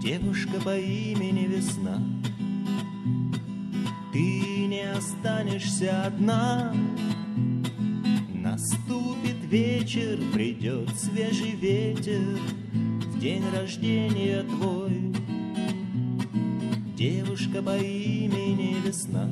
Девушка по имени Весна, ты не останешься одна. Наступит вечер, придет свежий ветер в день рождения твой. Девушка по имени Весна,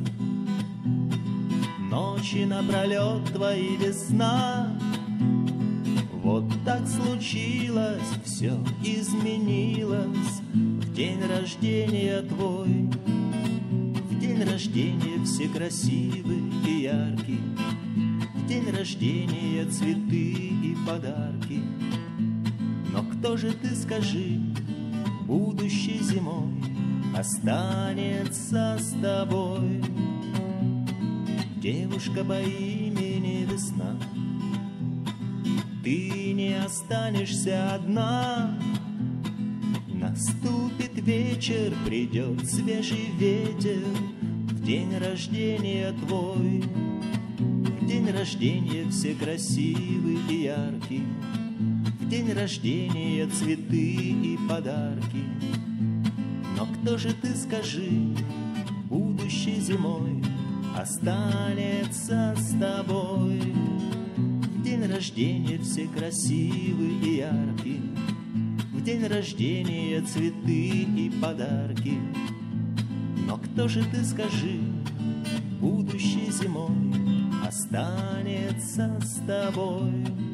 ночи напролет твои без сна. Вот так случилось, все изменилось в день рождения твой. В день рождения все красивы и яркие, в день рождения цветы и подарки. Но кто же ты, скажи, будущей зимой останется с тобой? Девушка по имени Весна, ты не останешься одна. Наступит вечер, придет свежий ветер в день рождения твой. В день рождения все красивы и яркие, в день рождения цветы и подарки. Но кто же ты, скажи, будущей зимой останется с тобой? В день рождения все красивы и яркие, в день рождения цветы и подарки. Но кто же ты, скажи, будущей зимой останется с тобой?